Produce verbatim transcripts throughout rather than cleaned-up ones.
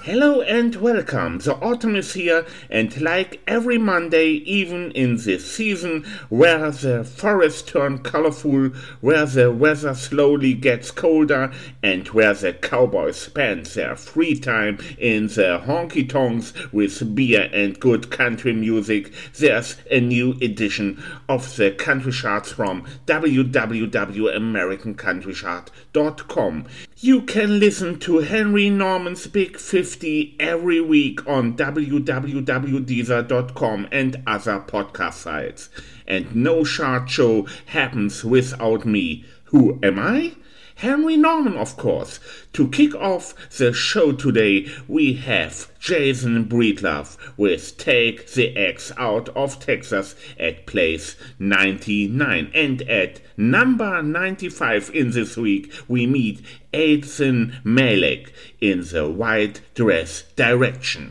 Hello and welcome. The autumn is here, and like every Monday, even in this season where the forests turn colorful, where the weather slowly gets colder, and where the cowboys spend their free time in the honky-tonks with beer and good country music, there's a new edition of the Country Charts from w w w dot american country chart dot com. You can listen to Henry Norman's Big fifty every week on w w w dot deezer dot com and other podcast sites. And no chart show happens without me. Who am I? Henry Norman, of course. To kick off the show today, we have Jason Breedlove with Take the X Out of Texas at place ninety-nine. And at number ninety-five in this week, we meet Aidson Malik in the White Dress Direction.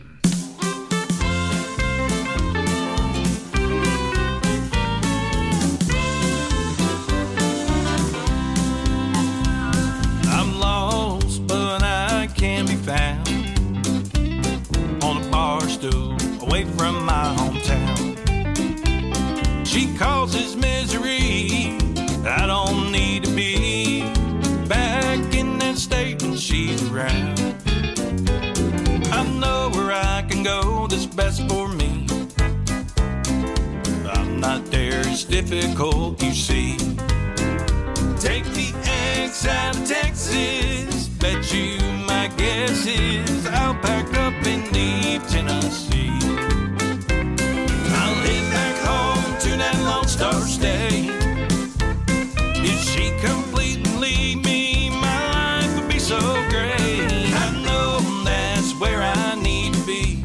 Away from my hometown, she causes misery. I don't need to be back in that state when she's around. I know where I can go that's best for me. I'm not there, it's difficult, you see. Take the X out of Texas, bet you my guess is I'll pack up and leave Tennessee. I'll head back home to that Lone Star State. If she completely leave me, my life would be so great. I know that's where I need to be.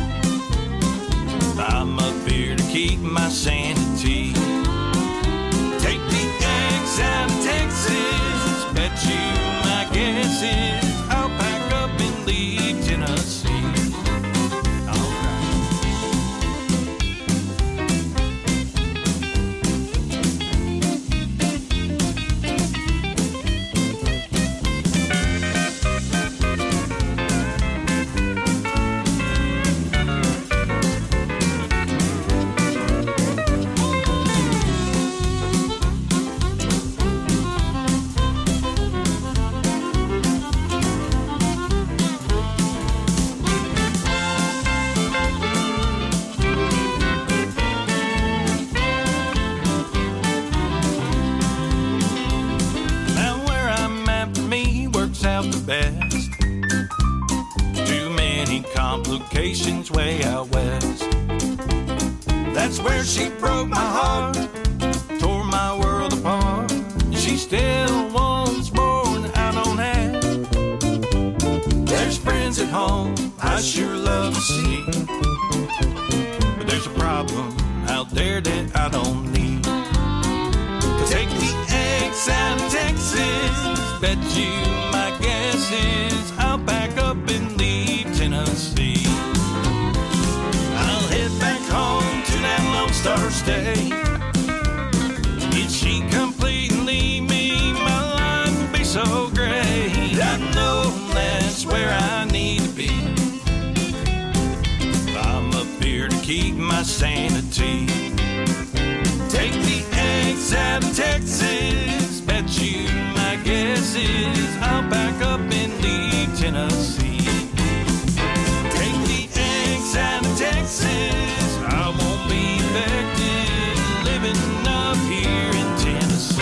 I'm up here to keep my sanity. Take the X out of Texas, bet you my guess is I'll pack up and leave Tennessee. Best. Too many complications way out west. That's where she broke my heart, tore my world apart. She still wants more than I don't have. There's friends at home I sure love to see, but there's a problem out there that I don't need. Take the X out of Texas, bet you my guess is I'll pack up and leave Tennessee. I'll head back home to that Lone Star State. If she completely leave me, my life will be so great. I know that's where I need to be. I'm up here to keep my sanity. Take the X out of Texas, bet you my guess is I'll pack up and leave Tennessee. Take the X out of Texas, I won't be affected living up here in Tennessee.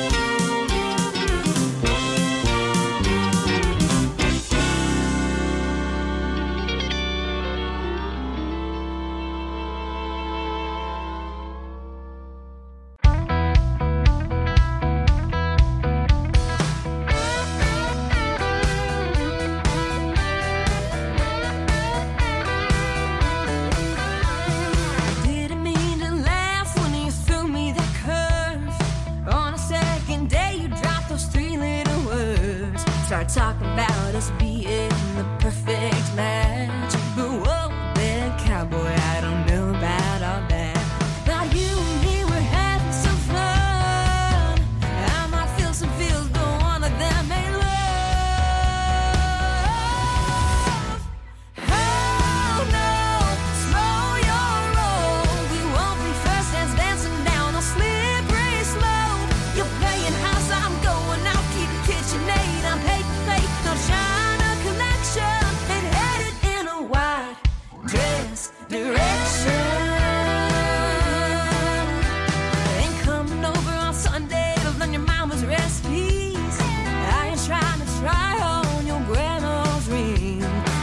Talking about us being the perfect match, but whoa there, cowboy, I don't know about all that. Thought you and me were having some fun. I might feel some feels, but one of them ain't love.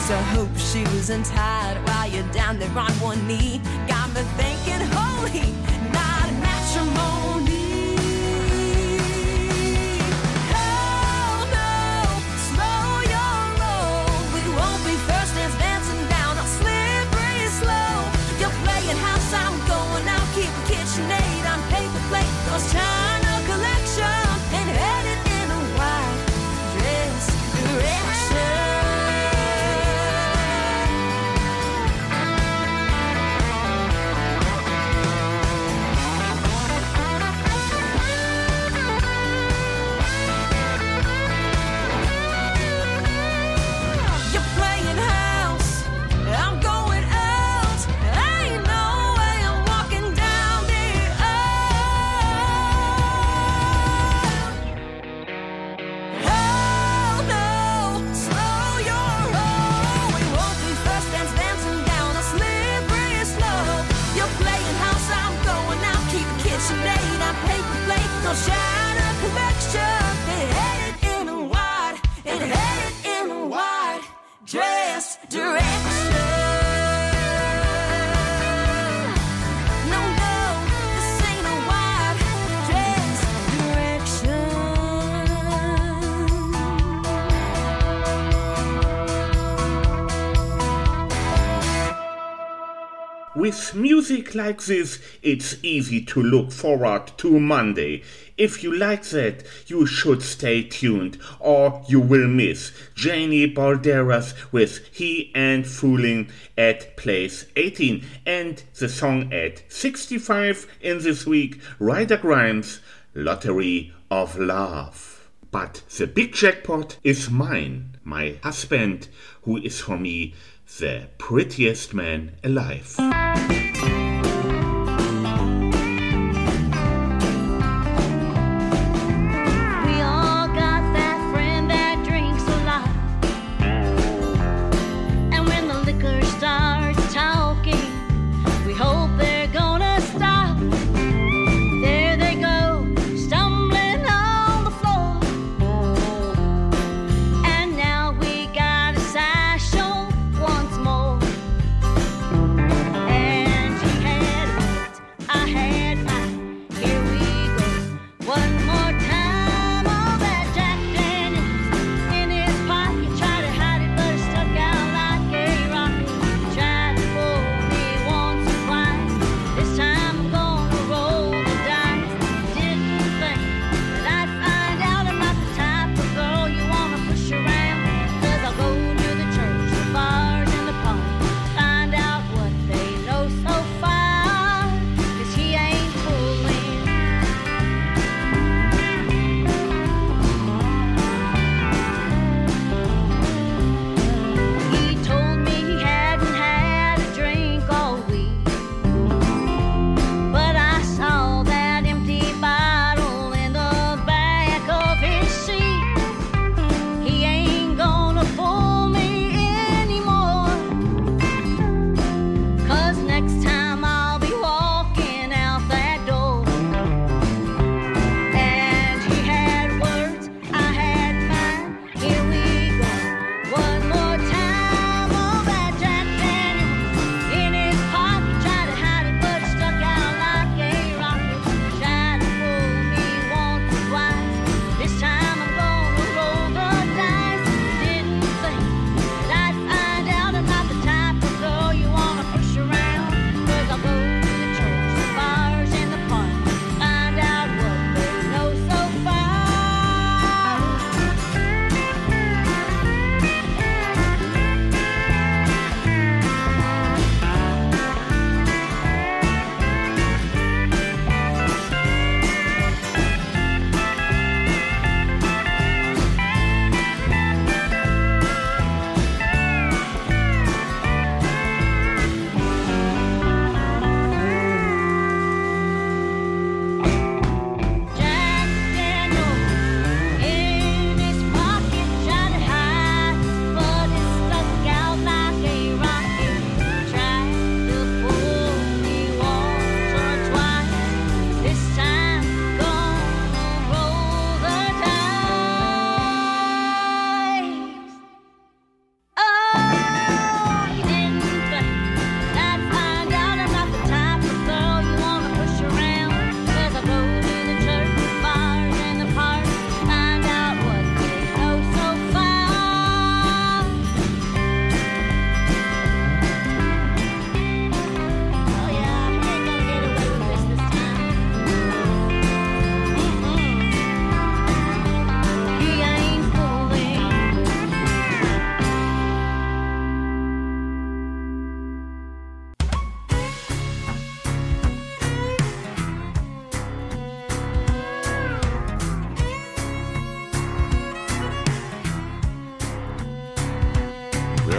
So I hope she wasn't tired while you're down there on one knee. Got me thinking, holy, not matrimony. Oh no, slow your roll. We won't be first dance dancing down a slippery slope. You're playing house, I'm going out, keep a KitchenAid on paper plate. Those China collection and headed in a white dress direction. China collection, it headed in a wide, it headed in a wide dress direction. No, no, this ain't a wide dress direction. With music like this, it's easy to look forward to Monday. If you like that, you should stay tuned, or you will miss Janie Balderas with He Ain't Fooling at place eighteen, and the song at sixty-five in this week, Ryder Grimes, Lottery of Love. But the big jackpot is mine, my husband, who is for me the prettiest man alive. And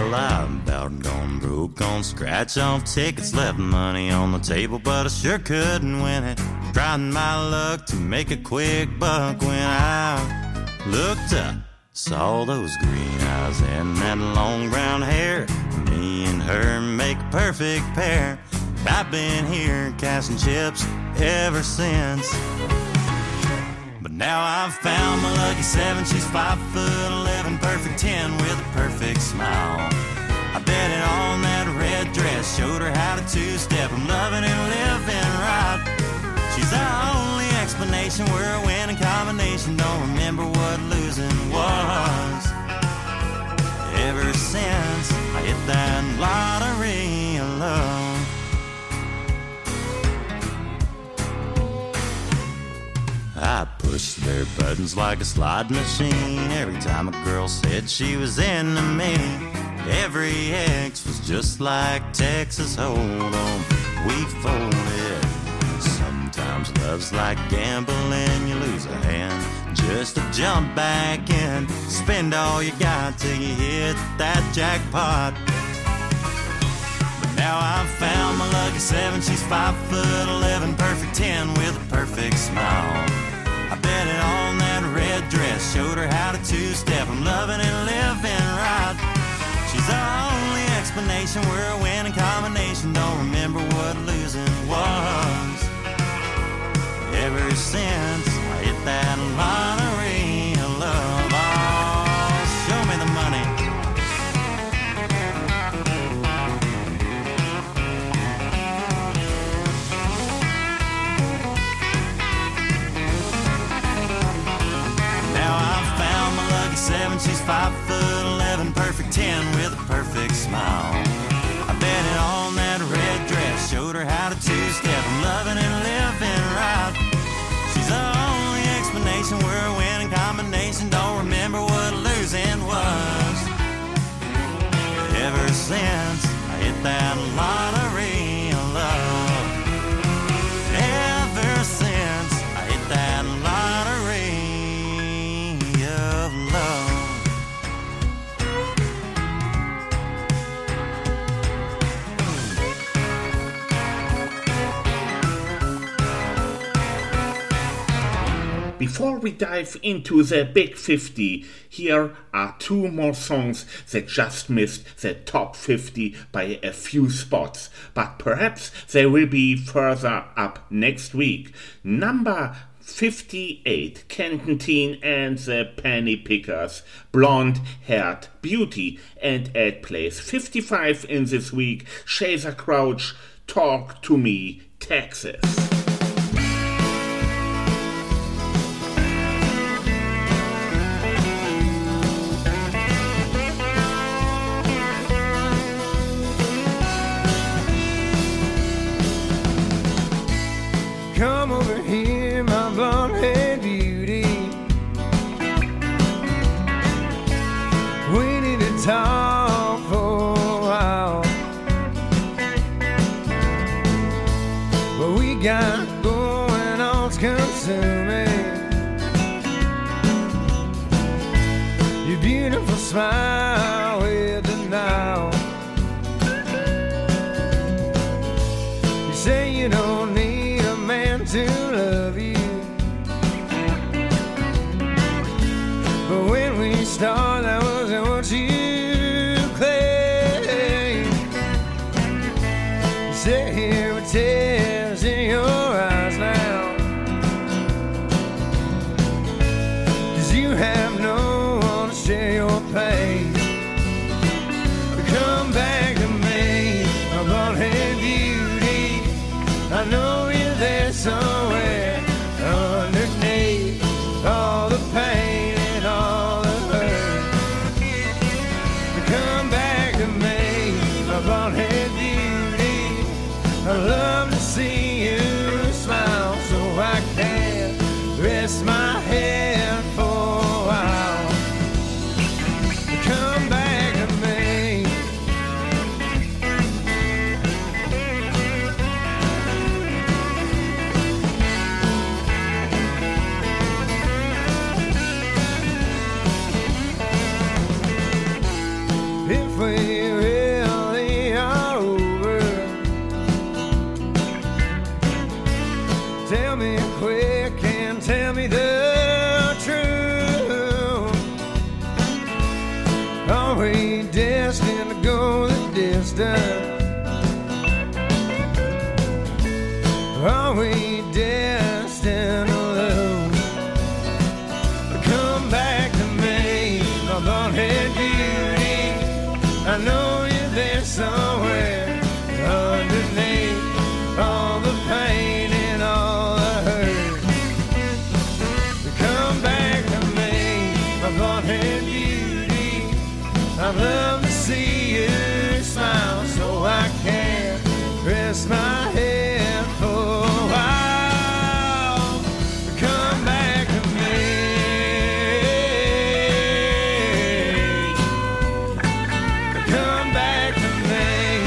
Well, I'm about gone broke on scratch-off tickets, left money on the table, but I sure couldn't win it. Trying my luck to make a quick buck when I looked up, saw those green eyes and that long brown hair. Me and her make a perfect pair. I've been here casting chips ever since. But now I've found my lucky seven. She's five foot eleven, perfect ten with a perfect smile. I bet it on that red dress, showed her how to two-step. I'm loving and living right. She's the only explanation, we're a winning combination. Don't remember what losing was. Ever since I hit that lottery of love. I pushed their buttons like a slot machine. Every time a girl said she was into me. Every ex was just like Texas Hold'em. We folded. Sometimes love's like gambling. You lose a hand just to jump back in. Spend all you got till you hit that jackpot. But now I've found my lucky seven. She's five foot eleven, perfect ten with a perfect smile. I bet it on that red dress, showed her how to two-step. I'm loving and living right. She's the only explanation, we're a winning combination. Don't remember what losing was. Ever since I hit that lottery of love. Oh, show me the money. Seven, she's five foot eleven, perfect ten with a perfect smile. I bet it on that red dress, showed her how to two-step. I'm loving and living right. She's the only explanation, we're a winning combination. Don't remember what losing was. Ever since I hit that lottery of love. Ever since I hit that lottery of love. Before we dive into the Big fifty, here are two more songs that just missed the top fifty by a few spots, but perhaps they will be further up next week. Number fifty-eight, Kenton Teen and the Penny Pickers, Blonde Haired Beauty, and at place fifty-five in this week, Shazer Crouch, Talk to Me, Texas. Come over here, my blonde-haired beauty. We need to talk for a while. What we got going on's consuming. Your beautiful smile with denial. You say you don't need to love you, but when we start, that wasn't what you claimed. You sit here with tears in your eyes now, 'cause you have no one to share your pain. Come back to me, my blonde-haired beauty. I know you're there somewhere underneath all the pain and all the hurt. Come back to me, my blonde-haired beauty. I love to see you smile, so I can rest my head for a while. Are we destined to go the distance? Are we destined to lose? Come back to me, my blonde-haired beauty. I know you're there somewhere underneath all the pain and all the hurt. Come back to me, my blonde-haired beauty. I'd love to see you smile so I can rest my head for a while. Come back to me. Come back to me.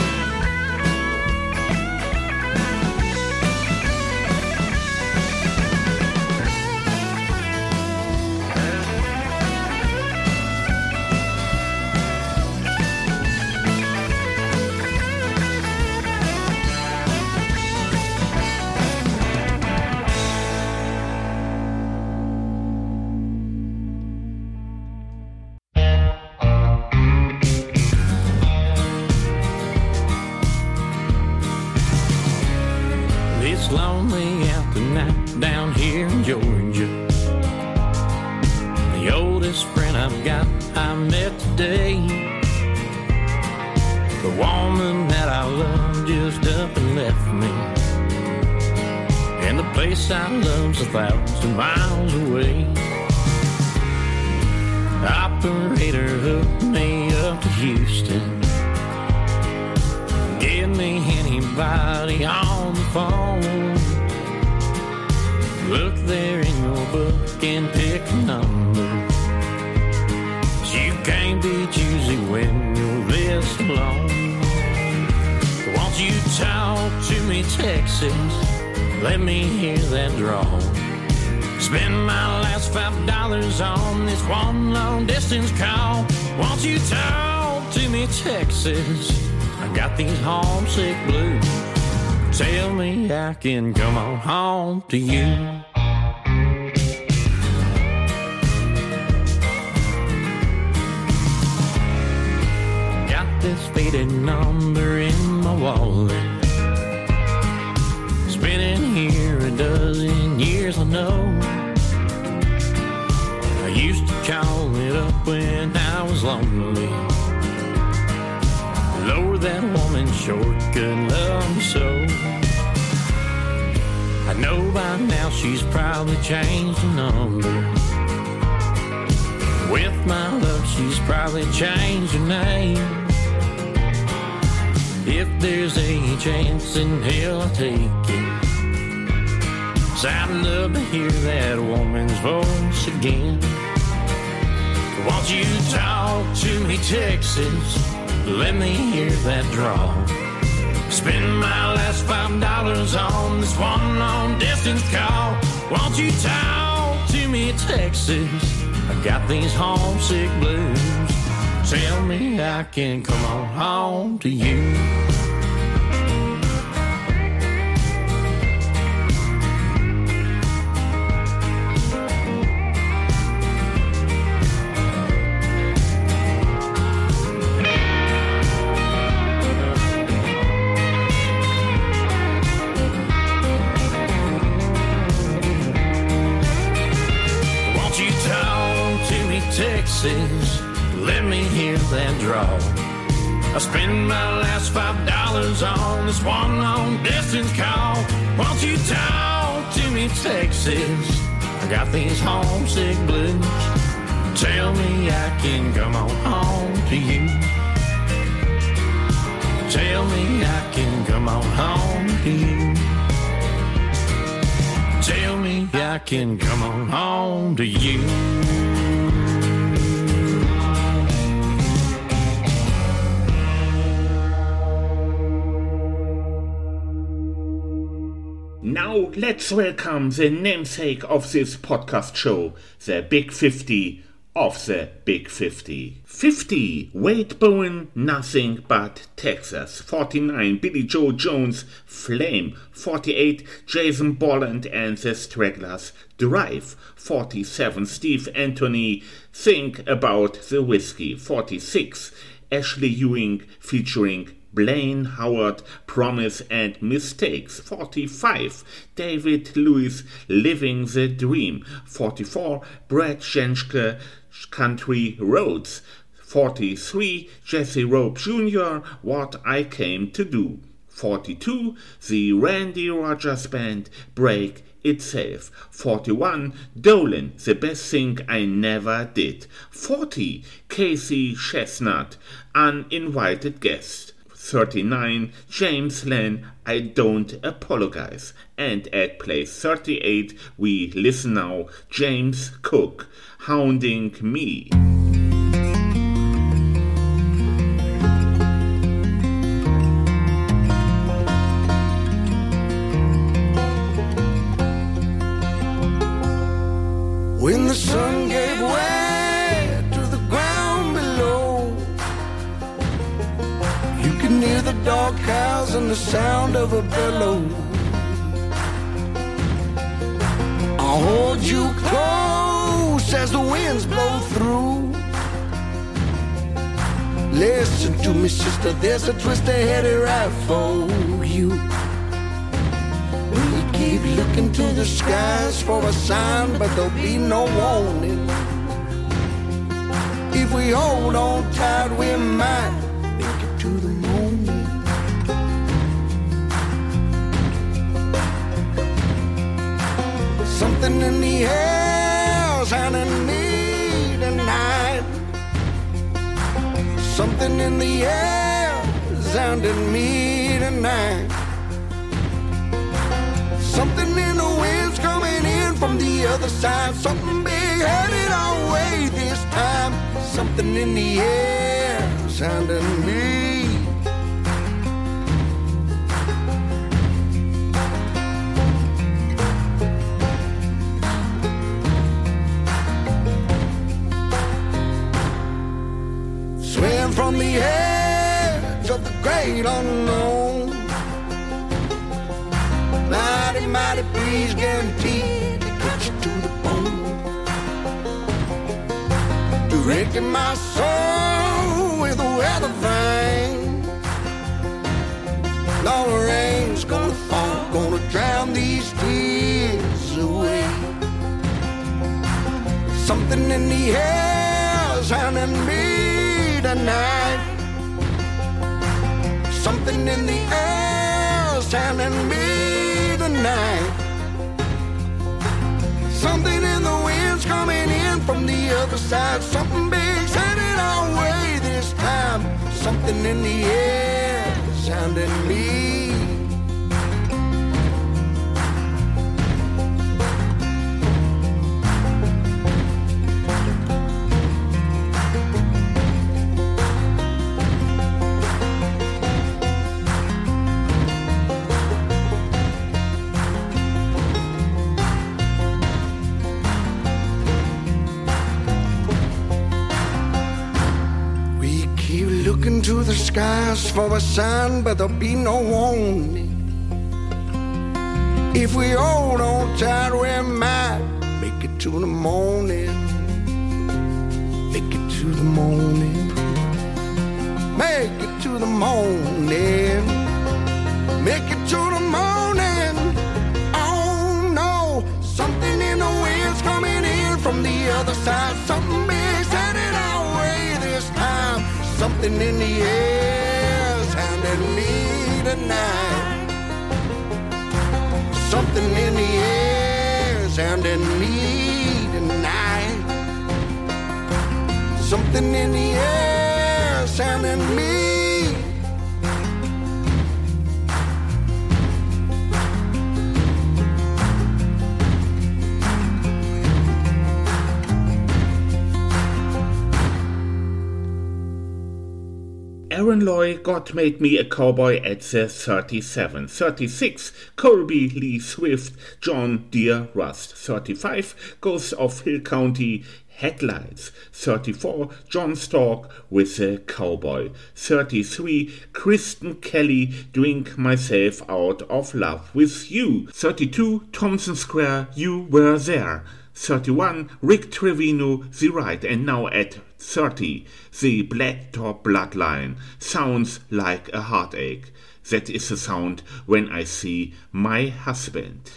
It's lonely out tonight down here in Georgia. The oldest friend I've got I met today. The woman that I love just up and left me. And the place I love's a thousand miles away. The operator hooked me up to Houston. Give me anybody on the phone. Look there in your book and pick a number. You can't be choosy when you're this alone. Won't you talk to me, Texas? Let me hear that drawl. Spend my last five dollars on this one long distance call. Won't you talk to me, Texas? I got these homesick blues. Tell me I can come on home to you. Got this faded number in my wallet. It's been in here a dozen years, I know. I used to call it up when I was lonely. Lord, that woman sure could love me so. I know by now she's probably changed her number. With my love, she's probably changed her name. If there's a chance in hell, I'll take it. 'Cause I'd love to hear that woman's voice again. Won't you talk to me, Texas? Let me hear that drawl. Spend my last five dollars on this one long distance call. Won't you talk to me, Texas? I got these homesick blues. Tell me I can come on home to you. Texas, let me hear that drawl. I spend my last five dollars on this one long distance call. Won't you talk to me, Texas? I got these homesick blues. Tell me I can come on home to you. Tell me I can come on home to you. Tell me I can come on home to you. Now let's welcome the namesake of this podcast show, the Big fifty, of the Big fifty. fifty, Wade Bowen, Nothing But Texas. forty-nine, Billy Joe Jones, Flame. forty-eight, Jason Bolland and the Stragglers, Drive. forty-seven, Steve Anthony, Think About the Whiskey. forty-six, Ashley Ewing featuring Blaine Howard, Promise and Mistakes. forty-five, David Lewis, Living the Dream. forty-four, Brad Schenke, Country Roads. forty-three, Jesse Rope Junior, What I Came to Do. forty-two, the Randy Rogers Band, Break Itself. forty-one, Dolan, The Best Thing I Never Did. forty, Casey Chestnut, Uninvited Guest. thirty-nine, James Len, I Don't Apologize. And at place thirty-eight, we listen now, James Cook, Hounding Me. When the sun gave way to the ground below, you can hear the dog cows and the sound of a bellow. I'll hold you close as the winds blow through. Listen to me, sister, there's a twist ahead right for you. We keep looking to the skies for a sign, but there'll be no warning. If we hold on tight, we might make it to the morning. Something in the air sounding me tonight. Something in the air sounding me tonight. Something in the wind's coming in from the other side. Something big headed our way this time. Something in the air sounding me. Swim from the edge of the great unknown. Mighty, mighty breeze guaranteed to cut you to the bone. Directing my soul with a weather vane. All the rain's gonna fall, gonna drown these tears away. Something in the air sounding me tonight. Something in the air sounding me tonight. Something in the wind's coming in from the other side. Something big's headed our way this time. Something in the air sounding me. To the skies for a sign, but there'll be no warning. If we hold on tight, we might make it to the morning. Make it to the morning. Make it to the morning. Make it to the morning. Oh no, something in the wind's coming in from the other side. Something big's headed our way this time. Something in the air sounding me tonight. Something in the air sounding me tonight. Something in the air sounding me. Aaron Loy, God Made Me a Cowboy at the thirty-seven. thirty-six, Colby Lee Swift, John Deere Rust. thirty-five, Ghost of Hill County, Headlights. thirty-four, John Stork with a Cowboy. thirty-three, Kristen Kelly, Drink Myself Out of Love with You. thirty-two, Thompson Square, You Were There. thirty-one, Rick Trevino, The Ride. And now at thirty, The Blacktop Bloodline, Sounds Like a Heartache. That is the sound when I see my husband.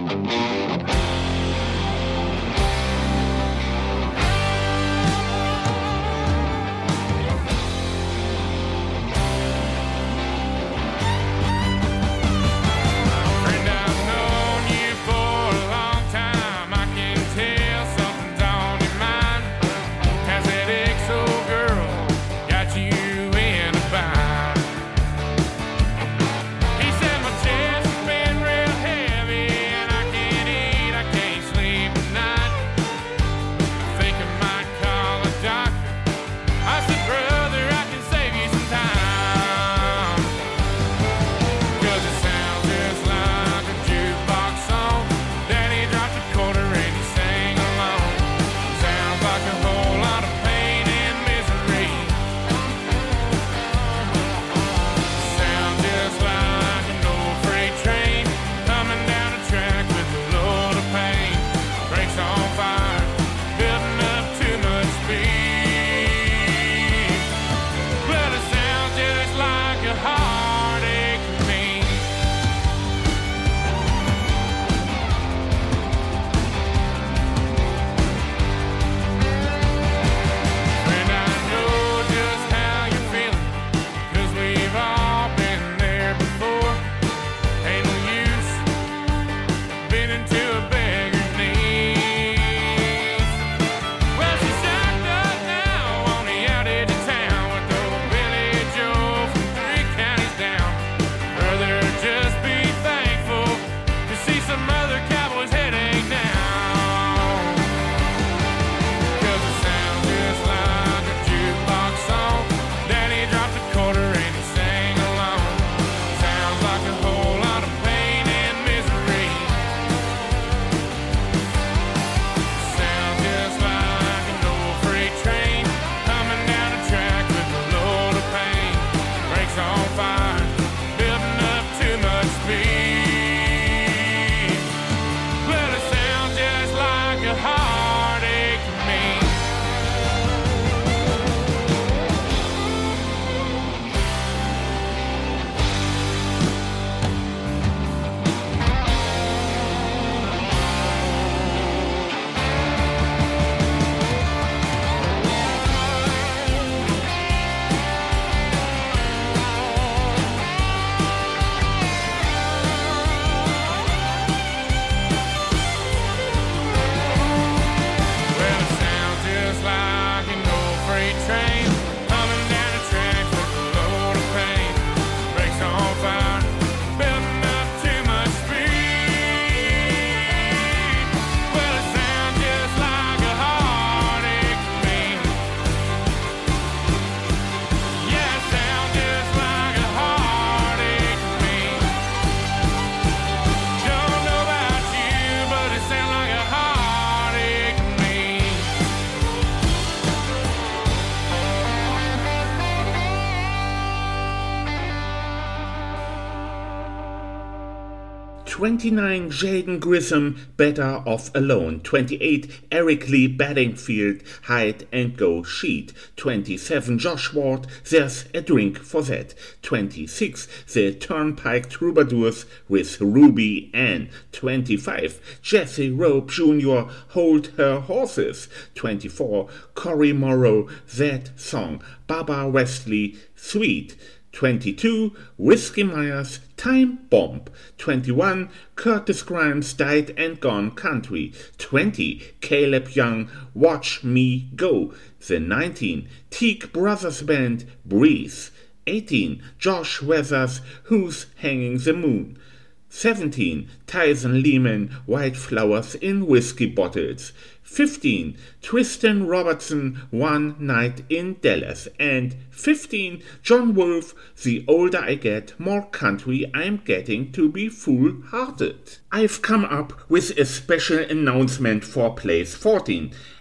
twenty-nine, Jaden Grissom, Better Off Alone. twenty-eight, Eric Lee Bedingfield, Hide and Go Sheet. twenty-seven, Josh Ward, There's a Drink for That. twenty-six, The Turnpike Troubadours with Ruby Ann. twenty-five, Jesse Rope Junior, Hold Her Horses. twenty-four, Cory Morrow, That Song. Baba Wesley, Sweet. twenty-two, Whiskey Myers, Time Bomb. twenty-one, Curtis Grimes, Died and Gone Country. twenty, Caleb Young, Watch Me Go. The nineteen, Teague Brothers Band, Breathe. eighteen, Josh Weathers, Who's Hanging the Moon. seventeen, Tyson Lehman, White Flowers in Whiskey Bottles. fifteen, Tristan Robertson, One Night in Dallas. And fifteen, John Wolfe, The Older I Get, More Country I'm Getting to Be Fool-Hearted. I've come up with a special announcement for place fourteen.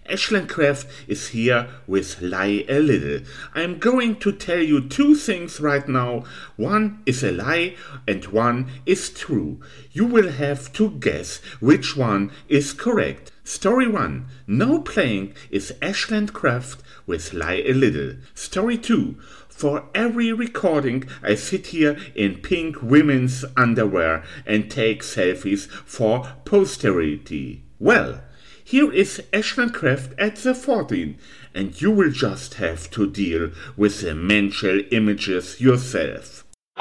Ashland Kraft is here with Lie a Little. I'm going to tell you two things right now. One is a lie and one is true. You will have to guess which one is correct. Story one. No playing is Ashland Kraft with Lie a Little. Story two. For every recording, I sit here in pink women's underwear and take selfies for posterity. Well, here is Ashland Kraft at the fourteen, and you will just have to deal with the mental images yourself.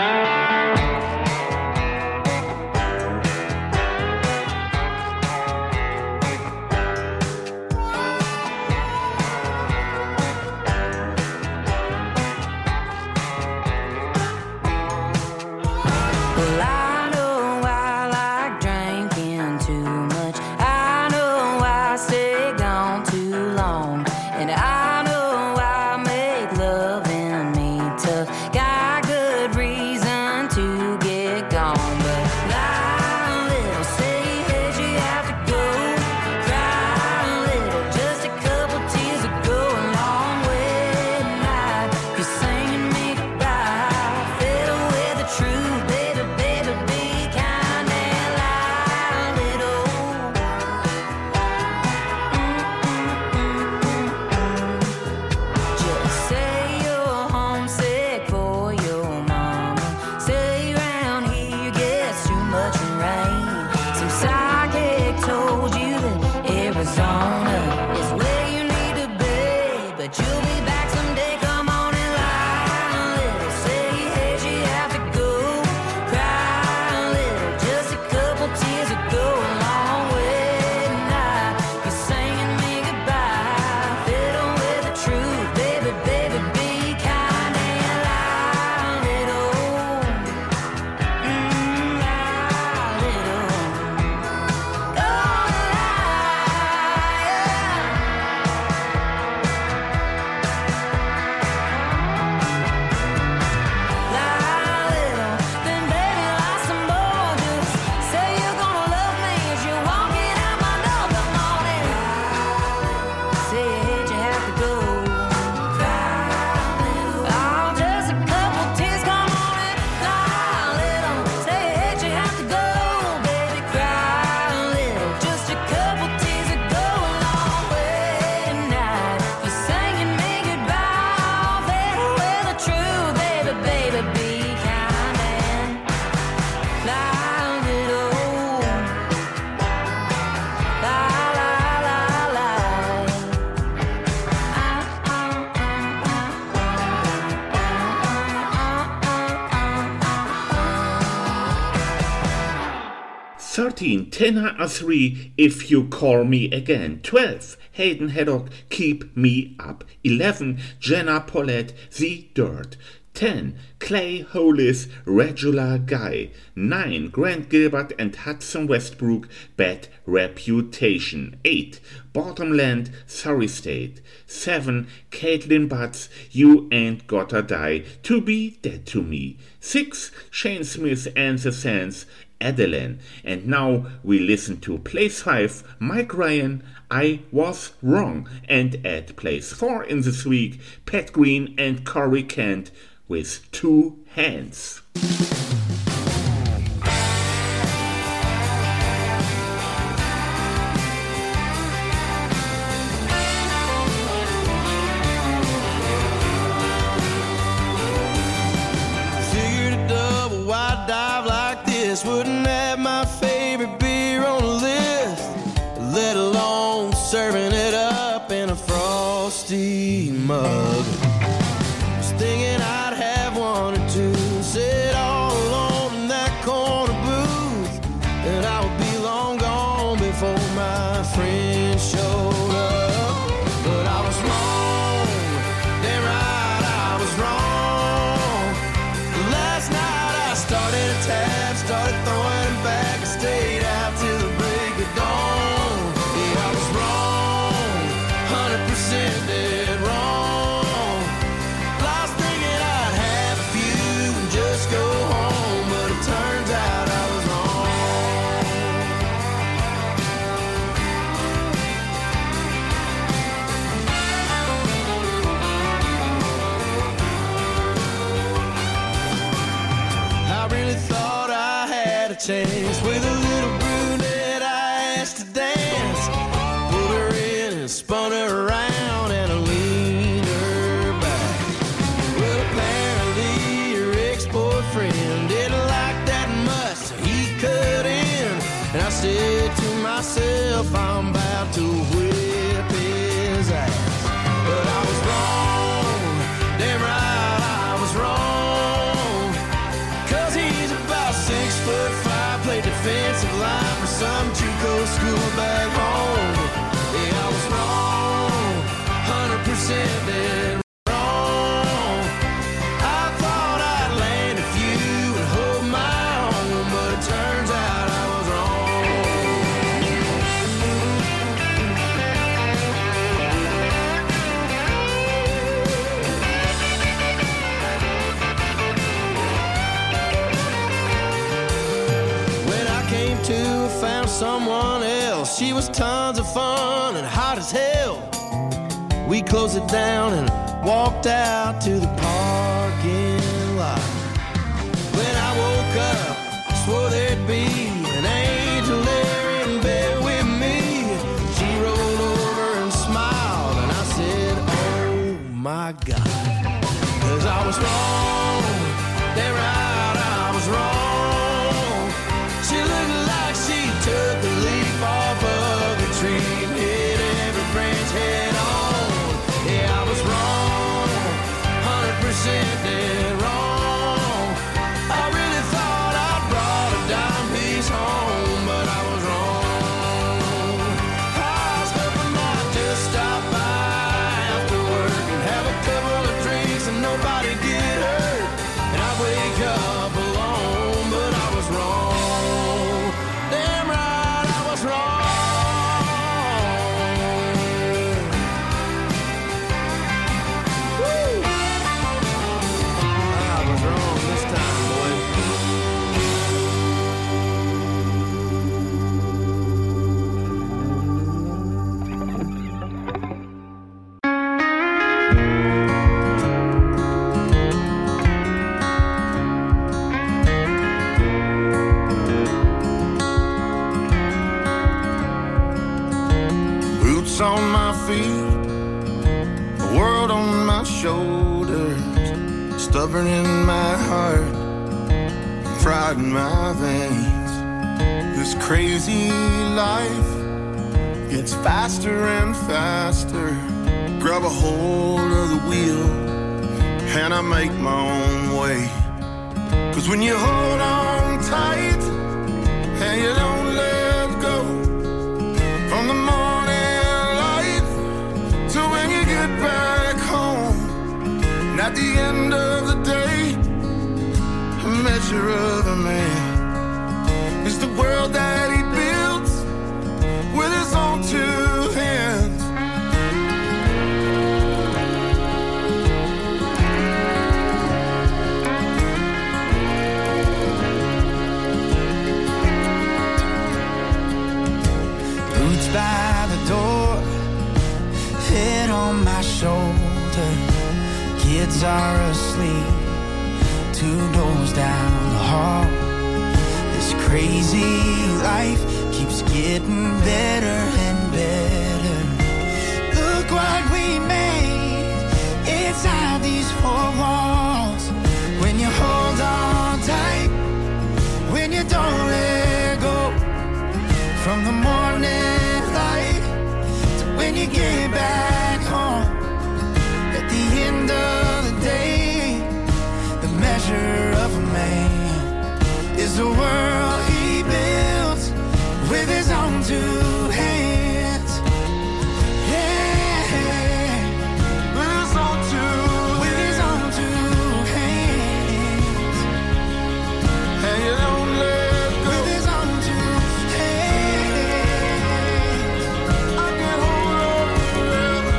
thirteen. Tenor a three, If You Call Me Again. twelve. Hayden Haddock, Keep Me Up. eleven. Jenna Paulette, The Dirt. ten. Clay Hollis, Regular Guy. nine. Grant Gilbert and Hudson Westbrook, Bad Reputation. eight. Bottomland, Surrey State. seven. Caitlin Butts, You Ain't Gotta Die to Be Dead to Me. six. Shane Smith and the Sands, Adeline. And now we listen to place five, Mike Ryan, I Was Wrong. And at place four in this week, Pat Green and Corey Kent with Two Hands. Figured a double wide dive like this wouldn't have my favorite beer on the list, let alone serving it up in a frosty mug. Was thinking I'd have one or two, sit all alone in that corner booth, and I would be long gone before my friends showed up. But I was wrong, damn right I was wrong. Last night I started a tab, started throwing it back, and stayed out till the break of dawn. Yeah, I was wrong, one hundred percent dead wrong. chance with a little brunette I asked to dance. Pulled her in and spun her around and I leaned her back. Well, apparently her ex-boyfriend didn't like that much, so he cut in. And I said to myself, I'm about to whip his ass. But I was wrong, damn right I was wrong. Cause he's about six foot five, played defensive line for some JUCO school back home. Yeah, I was wrong, one hundred percent dead wrong. I thought I'd land a few and hold my own, but it turns out I was wrong. When I came to, found someone else. She was tons of fun and hot as hell. We closed it down and walked out to the parking lot. When I woke up, I swore there'd be an angel there in bed with me. She rolled over and smiled and I said, oh my God. Cause I was wrong, damn right I was wrong. She looked like she took the leaf off of a tree and hit every branch head on. Yeah, I was wrong, one hundred percent dead wrong. I really thought I brought a dime piece home, but I was wrong. I was hoping I'd just stop by after work and have a couple of drinks and nobody get hurt. And I'd wake up alone, but I was wrong. Damn right I was wrong. Woo! I was wrong this time, boy. Boots on my feet, the world on my shoulders, stubborn in my heart, pride in my veins. This crazy life gets faster and faster. Grab a hold of the wheel and I make my own way. Cause when you hold on tight and you don't let go, from the morning light to when you get back home, and at the end of the day, a measure of a man is the world that he builds with his own two hands. Boots by the door, head on my shoulder. Kids are asleep, two doors down the hall. This crazy life keeps getting better and better. Look what we made inside these four walls. When you hold on tight, when you don't let go, from the morning light to when you get back home, at the end of the day, the measure of a man is the world he builds with his own two hands. Yeah, With his own two with his own two hands. and you don't let go. With his own two hands. I can hold on forever.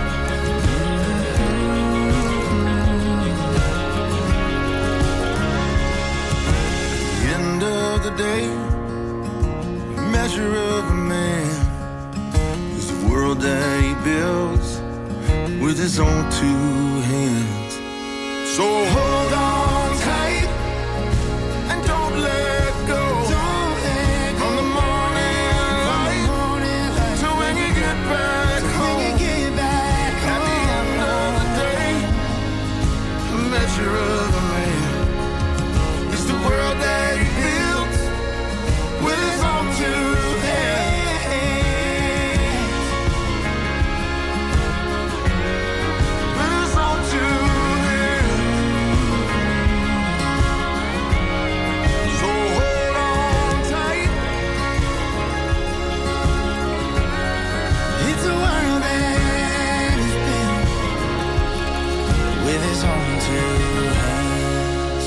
The end of the day, measure of a man is the world that he builds with his own two hands. So hold on tight and don't let go. Don't his own two hands.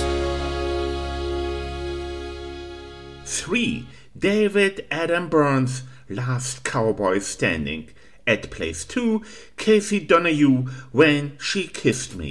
Three. David Adam Byrne's Last Cowboy Standing. At place two, Casey Donahue, When She Kissed Me.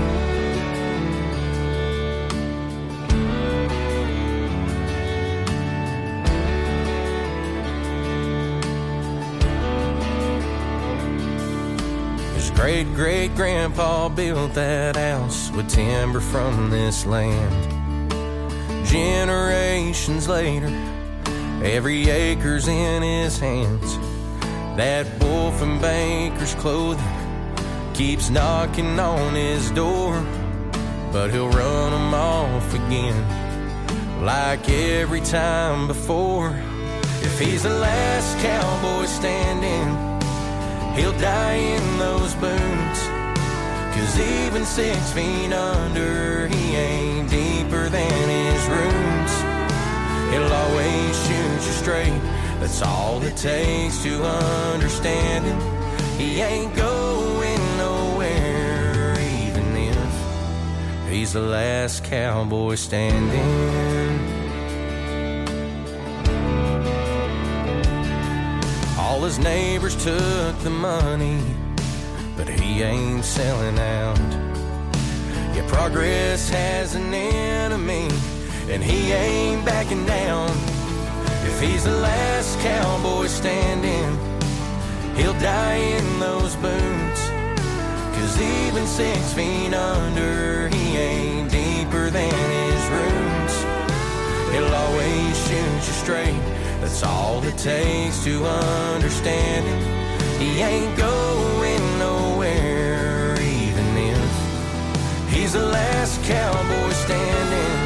His great-great-grandpa built that house with timber from this land. Generations later, every acre's in his hands. That wolf in Baker's clothing keeps knocking on his door, but he'll run them off again like every time before. If he's the last cowboy standing, he'll die in those boots, 'cause even six feet under, he ain't deeper than his roots. He'll always shoot you straight, that's all it takes to understand him. He ain't going nowhere, even if he's the last cowboy standing. All his neighbors took the money, but he ain't selling out. Yeah, progress has an enemy, and he ain't backing down. If he's the last cowboy standing, he'll die in those boots, 'cause even six feet under, he ain't deeper than his roots. He'll always shoot you straight, that's all it takes to understand him. He ain't going nowhere, even if he's the last cowboy standing.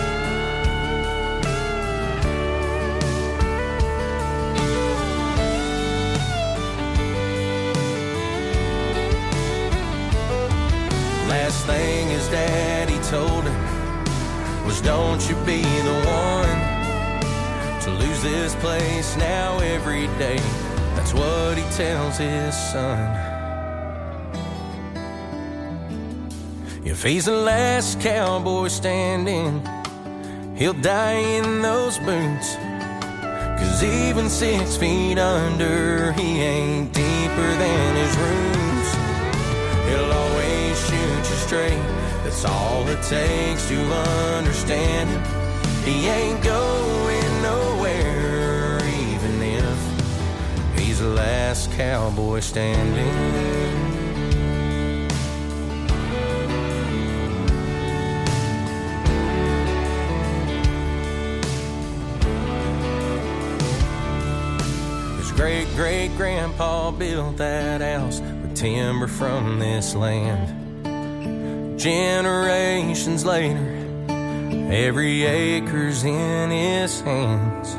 Last thing his daddy told him was, don't you be the one to lose this place now every day. That's what he tells his son. If he's the last cowboy standing, he'll die in those boots, 'cause even six feet under, he ain't deeper than his roots. He'll always shoot you straight, that's all it takes to understand him. He ain't going nowhere, even if he's the last cowboy standing. His great-great-grandpa built that house with timber from this land. Generations later, every acre's in his hands.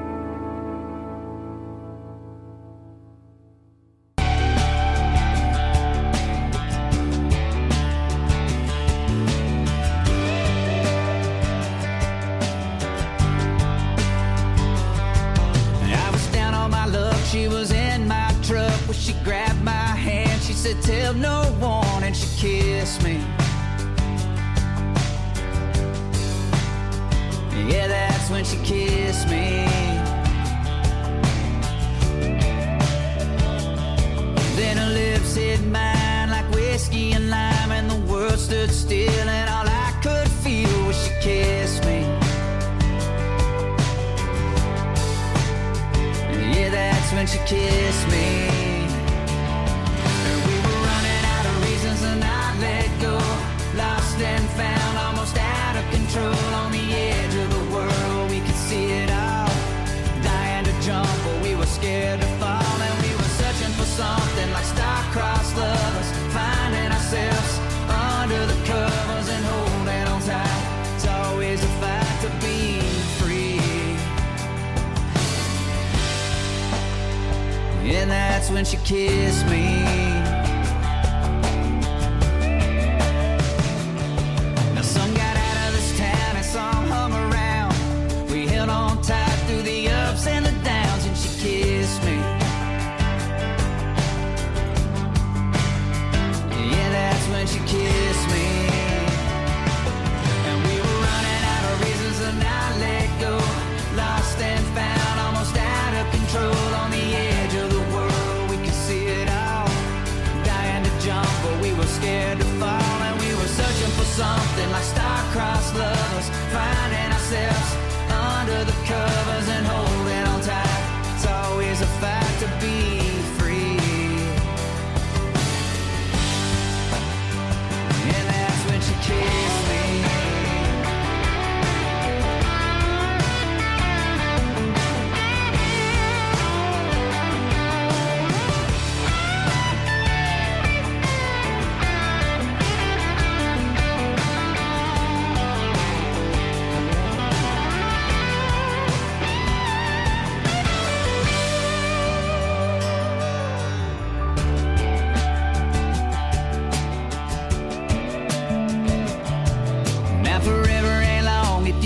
I was down on my luck, she was in my truck. Well, she grabbed my hand, she said, tell no one, and she kissed me. Yeah, that's when she kissed me. Then her lips hit mine like whiskey and lime, and the world stood still, and all I could feel was she kissed me. Yeah, that's when she kissed me. And we were running out of reasons, and I let go. Lost and found, almost out of control, on the edge of the world, we could see it all. Dying to jump, but we were scared to fall, and we were searching for something like star-crossed lovers, finding ourselves under the covers and holding on tight. It's always a fight to be free. And that's when she kissed me. And the downs, and she kissed me. Yeah, that's when she kissed me.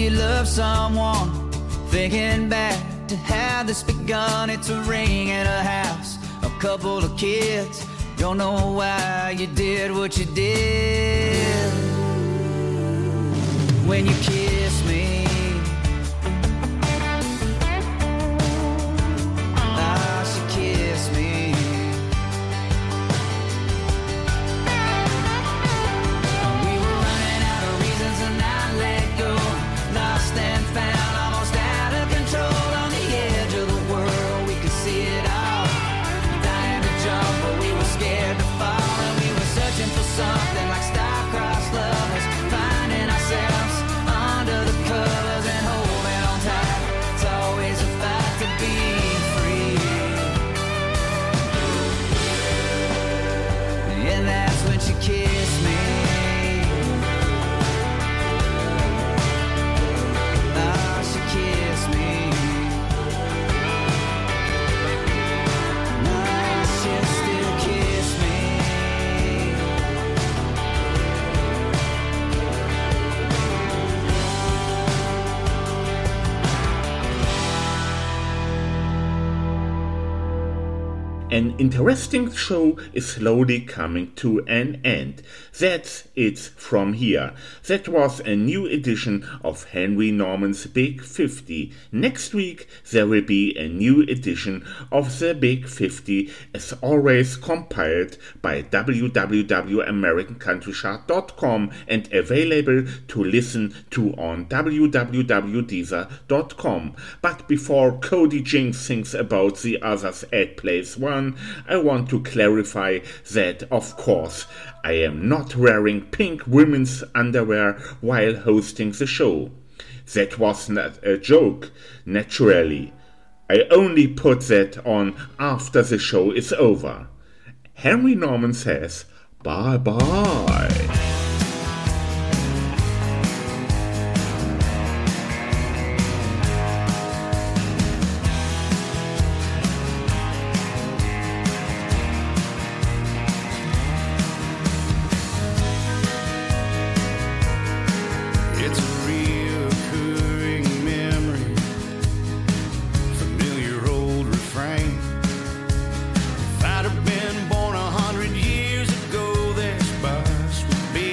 you love someone, thinking back to how this begun. It's a ring in a house, a couple of kids. Don't know why you did what you did. When you kiss me, ah, she kissed me. We were running out of reasons and I let go. Lost and found, almost out of control. On the edge of the world, we could see it all. Dying to jump, but we were scared to fall. And we were searching for something like star-crossed lovers, finding ourselves under the covers and holding on tight. It's always a fight to be free. And that's when she kissed me. Ah, she kissed me. Ah, she still kiss me. An interesting show is slowly coming to an end. That's it from here. That was a new edition of Henry Norman's Big fifty. Next week there will be a new edition of the Big fifty, as always compiled by w w w dot american country chart dot com and available to listen to on w w w dot deezer dot com. But before Cody Jinks sings about the others at Place One, I want to clarify that, of course, I am not wearing pink women's underwear while hosting the show. That was not a joke, naturally. I only put that on after the show is over. Henry Norman says, bye-bye. It's a reoccurring memory, familiar old refrain. If I'd have been born a hundred years ago, this bus would be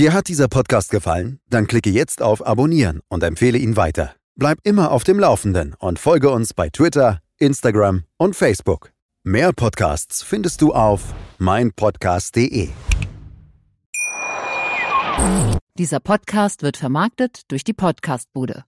Dir hat dieser Podcast gefallen? Dann klicke jetzt auf Abonnieren und empfehle ihn weiter. Bleib immer auf dem Laufenden und folge uns bei Twitter, Instagram und Facebook. Mehr Podcasts findest du auf meinpodcast punkt de. Dieser Podcast wird vermarktet durch die Podcastbude.